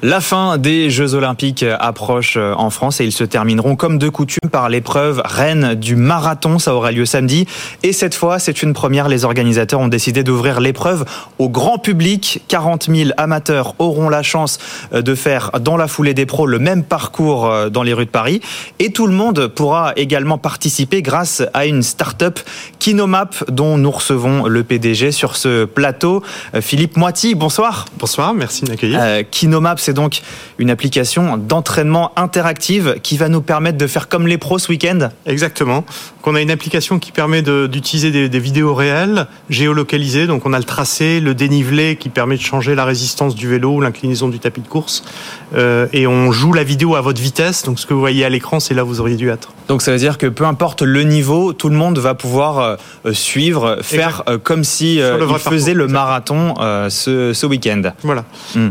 La fin des Jeux Olympiques approche en France et ils se termineront comme de coutume par l'épreuve reine du marathon. Ça aura lieu samedi. Et cette fois, c'est une première. Les organisateurs ont décidé d'ouvrir l'épreuve au grand public. 40 000 amateurs auront la chance de faire dans la foulée des pros le même parcours dans les rues de Paris. Et tout le monde pourra également participer grâce à une start-up Kinomap dont nous recevons le PDG sur ce plateau. Philippe Moiti, bonsoir. Bonsoir, merci de m'accueillir. Kinomap, c'est donc une application d'entraînement interactive qui va nous permettre de faire comme les pros ce week-end. Exactement. Donc on a une application qui permet d'utiliser des vidéos réelles, géolocalisées. Donc on a le tracé, le dénivelé qui permet de changer la résistance du vélo ou l'inclinaison du tapis de course. Et on joue la vidéo à votre vitesse. Donc ce que vous voyez à l'écran, c'est là où vous auriez dû être. Donc ça veut dire que peu importe le niveau, tout le monde va pouvoir suivre, faire comme si il faisait le marathon ce week-end. Voilà.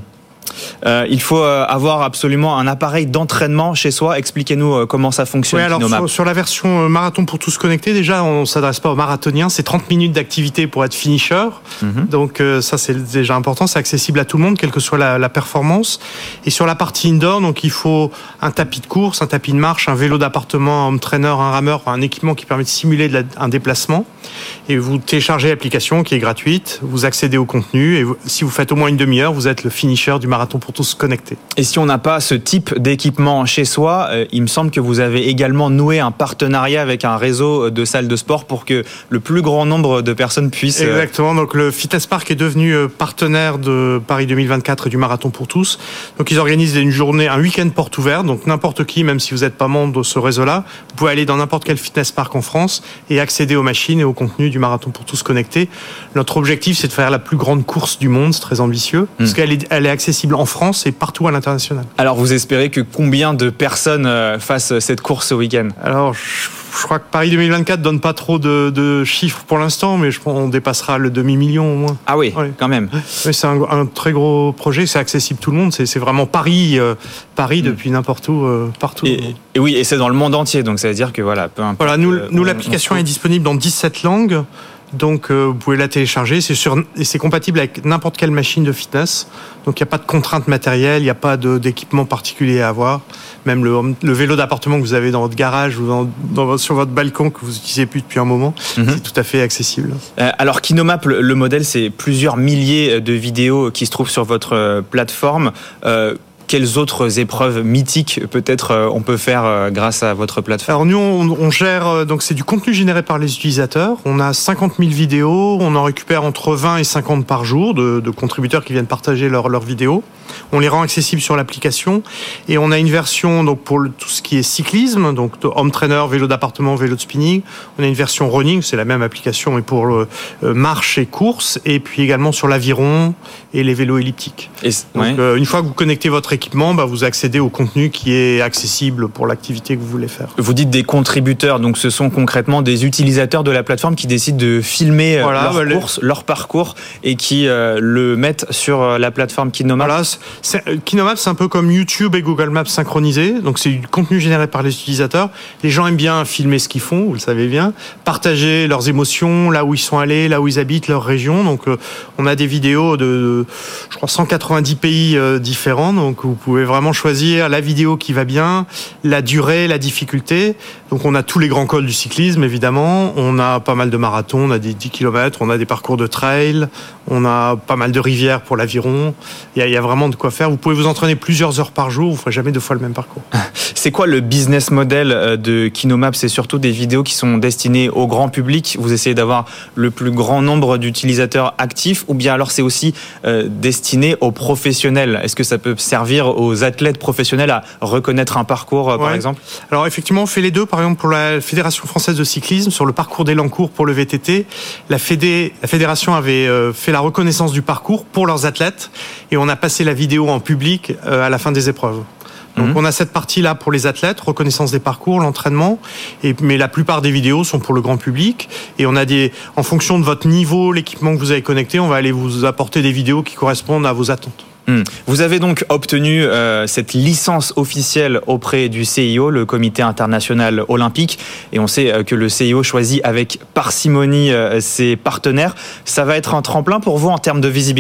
Il faut avoir absolument un appareil d'entraînement chez soi. Expliquez-nous comment ça fonctionne. Oui, alors sur la version marathon pour tous connectés, déjà on ne s'adresse pas aux marathoniens, c'est 30 minutes d'activité pour être finisher. Donc ça c'est déjà important, c'est accessible à tout le monde, quelle que soit la performance. Et sur la partie indoor, donc il faut un tapis de course, un tapis de marche, un vélo d'appartement, un home trainer, un rameur, un équipement qui permet de simuler un déplacement. Et vous téléchargez l'application qui est gratuite, vous accédez au contenu et si vous faites au moins une demi-heure, vous êtes le finisher du marathon pour tous connectés. Et si on n'a pas ce type d'équipement chez soi, il me semble que vous avez également noué un partenariat avec un réseau de salles de sport pour que le plus grand nombre de personnes puissent... Exactement, donc le Fitness Park est devenu partenaire de Paris 2024 et du marathon pour tous. Donc ils organisent une journée, un week-end porte ouverte, donc n'importe qui, même si vous n'êtes pas membre de ce réseau-là, vous pouvez aller dans n'importe quel Fitness Park en France et accéder aux machines et au contenu du marathon pour tous connectés. Notre objectif, c'est de faire la plus grande course du monde, c'est très ambitieux, parce qu'elle est accessible en France et partout à l'international. Alors vous espérez que combien de personnes fassent cette course ce week-end ? Alors je crois que Paris 2024 donne pas trop de chiffres pour l'instant, mais je pense qu'on dépassera le demi-million au moins. Ah oui, quand même. Oui, c'est un très gros projet, c'est accessible tout le monde, c'est vraiment Paris depuis n'importe où, partout. Et oui, et c'est dans le monde entier, donc ça veut dire que voilà, peu importe. Voilà, nous l'application est disponible dans 17 langues. Donc vous pouvez la télécharger, c'est compatible avec n'importe quelle machine de fitness. Donc il n'y a pas de contraintes matérielles, il n'y a pas d'équipement particulier à avoir. Même le vélo d'appartement que vous avez dans votre garage ou sur votre balcon que vous n'utilisez plus depuis un moment, c'est tout à fait accessible. Alors Kinomap, le modèle, c'est plusieurs milliers de vidéos qui se trouvent sur votre plateforme. Quelles autres épreuves mythiques peut-être on peut faire grâce à votre plateforme ? Alors nous on gère, donc c'est du contenu généré par les utilisateurs. On a 50 000 vidéos, on en récupère entre 20 et 50 par jour de contributeurs qui viennent partager leurs vidéos. On les rend accessibles sur l'application et on a une version donc pour tout ce qui est cyclisme, donc home trainer, vélo d'appartement, vélo de spinning. On a une version running, c'est la même application mais pour marche et course, et puis également sur l'aviron et les vélos elliptiques. Une fois que vous connectez votre équipement, vous accédez au contenu qui est accessible pour l'activité que vous voulez faire. Vous dites des contributeurs, donc ce sont concrètement des utilisateurs de la plateforme qui décident de filmer leur course, leur parcours et qui le mettent sur la plateforme Kinomap. Voilà, Kinomap, c'est un peu comme YouTube et Google Maps synchronisés, donc c'est du contenu généré par les utilisateurs. Les gens aiment bien filmer ce qu'ils font, vous le savez bien, partager leurs émotions, là où ils sont allés, là où ils habitent, leur région. Donc on a des vidéos de, je crois, 190 pays différents, donc vous pouvez vraiment choisir la vidéo qui va bien, la durée, la difficulté. Donc on a tous les grands cols du cyclisme, évidemment. On a pas mal de marathons, on a des 10 km, on a des parcours de trail, on a pas mal de rivières pour l'aviron. Il y a vraiment de quoi faire. Vous pouvez vous entraîner plusieurs heures par jour, vous ne ferez jamais 2 fois le même parcours. C'est quoi le business model de Kinomap ? C'est surtout des vidéos qui sont destinées au grand public. Vous essayez d'avoir le plus grand nombre d'utilisateurs actifs, ou bien alors c'est aussi destiné aux professionnels ? Est-ce que ça peut servir aux athlètes professionnels à reconnaître un parcours, par exemple ? Alors effectivement, on fait les deux. Par exemple, pour la Fédération française de cyclisme, sur le parcours d'Elancourt pour le VTT, la fédération avait fait la reconnaissance du parcours pour leurs athlètes et on a passé la vidéo en public à la fin des épreuves. Donc on a cette partie-là pour les athlètes, reconnaissance des parcours, l'entraînement, mais la plupart des vidéos sont pour le grand public. Et on a en fonction de votre niveau, l'équipement que vous avez connecté, on va aller vous apporter des vidéos qui correspondent à vos attentes. Vous avez donc obtenu cette licence officielle auprès du CIO, le Comité international olympique, et on sait que le CIO choisit avec parcimonie ses partenaires. Ça va être un tremplin pour vous en termes de visibilité ?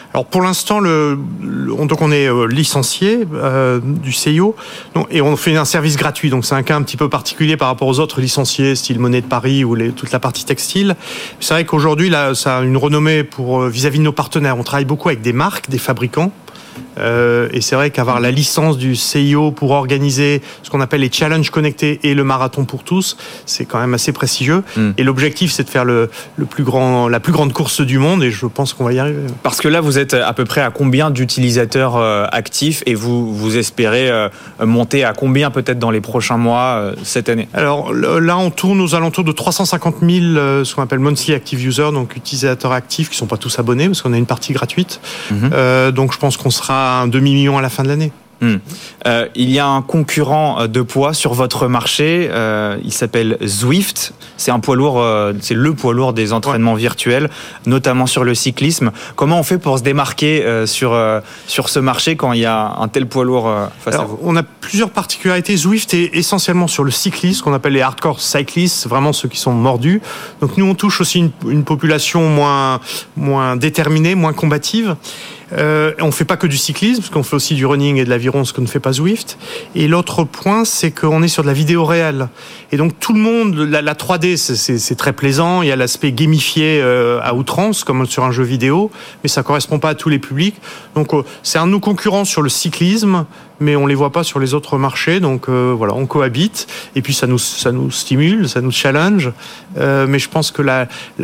Alors pour l'instant, donc on est licencié du CIO et on fait un service gratuit. Donc c'est un cas un petit peu particulier par rapport aux autres licenciés, style Monnaie de Paris ou toute la partie textile. C'est vrai qu'aujourd'hui, là, ça a une renommée vis-à-vis de nos partenaires. On travaille beaucoup avec des marques, des fabricants. Et c'est vrai qu'avoir la licence du CIO pour organiser ce qu'on appelle les challenges connectés et le marathon pour tous, c'est quand même assez prestigieux. Et l'objectif, c'est de faire la plus grande course du monde, et je pense qu'on va y arriver. Parce que là, vous êtes à peu près à combien d'utilisateurs actifs, et vous espérez monter à combien peut-être dans les prochains mois cette année? Alors là, on tourne aux alentours de 350 000 ce qu'on appelle monthly active users, donc utilisateurs actifs qui ne sont pas tous abonnés, parce qu'on a une partie gratuite. Donc je pense qu'on sera à un demi-million à la fin de l'année. Il y a un concurrent de poids sur votre marché, il s'appelle Zwift. C'est un poids lourd, c'est le poids lourd des entraînements virtuels, notamment sur le cyclisme. Comment on fait pour se démarquer sur ce marché quand il y a un tel poids lourd face à vous? On a plusieurs particularités. Zwift est essentiellement sur le cyclisme, qu'on appelle les hardcore cyclists, vraiment ceux qui sont mordus. Donc nous, on touche aussi une population moins déterminée, moins combative. On fait pas que du cyclisme, parce qu'on fait aussi du running et de l'aviron, ce que ne fait pas Zwift. Et l'autre point, c'est qu'on est sur de la vidéo réelle. Et donc tout le monde, la 3D, c'est très plaisant. Il y a l'aspect gamifié à outrance, comme sur un jeu vidéo, mais ça correspond pas à tous les publics. Donc c'est un de nos concurrents sur le cyclisme, mais on les voit pas sur les autres marchés. Donc voilà, on cohabite. Et puis ça nous stimule, ça nous challenge. Mais je pense que la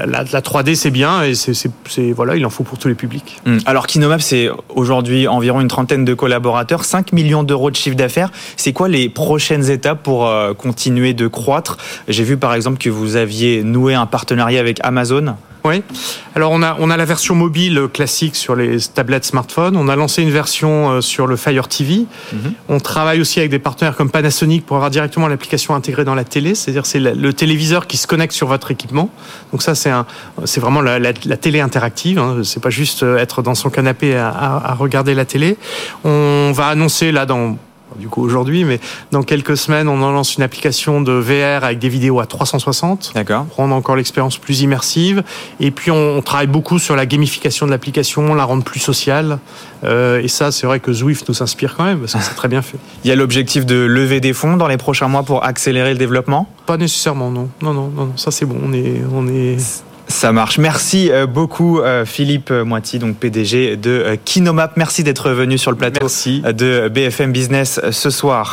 3D c'est bien, et voilà, il en faut pour tous les publics. Alors Kinomap, c'est aujourd'hui environ une trentaine de collaborateurs, 5 millions d'euros de chiffre d'affaires. C'est quoi les prochaines étapes pour continuer de croître? J'ai vu par exemple que vous aviez noué un partenariat avec Amazon. Oui. Alors on a la version mobile classique sur les tablettes smartphones. On a lancé une version sur le Fire TV. On travaille aussi avec des partenaires comme Panasonic pour avoir directement l'application intégrée dans la télé. C'est-à-dire c'est le téléviseur qui se connecte sur votre équipement. Donc ça c'est vraiment la télé interactive. C'est pas juste être dans son canapé à regarder la télé. On va annoncer là du coup aujourd'hui, mais dans quelques semaines, on en lance une application de VR avec des vidéos à 360. D'accord. Pour rendre encore l'expérience plus immersive. Et puis on travaille beaucoup sur la gamification de l'application, la rendre plus sociale. Et ça, c'est vrai que Zwift nous inspire quand même, parce que c'est très bien fait. Il y a l'objectif de lever des fonds dans les prochains mois pour accélérer le développement? Pas nécessairement, non. Non, ça c'est bon. On est... Ça marche. Merci beaucoup Philippe Moiti, donc PDG de Kinomap. Merci d'être venu sur le plateau de BFM Business ce soir.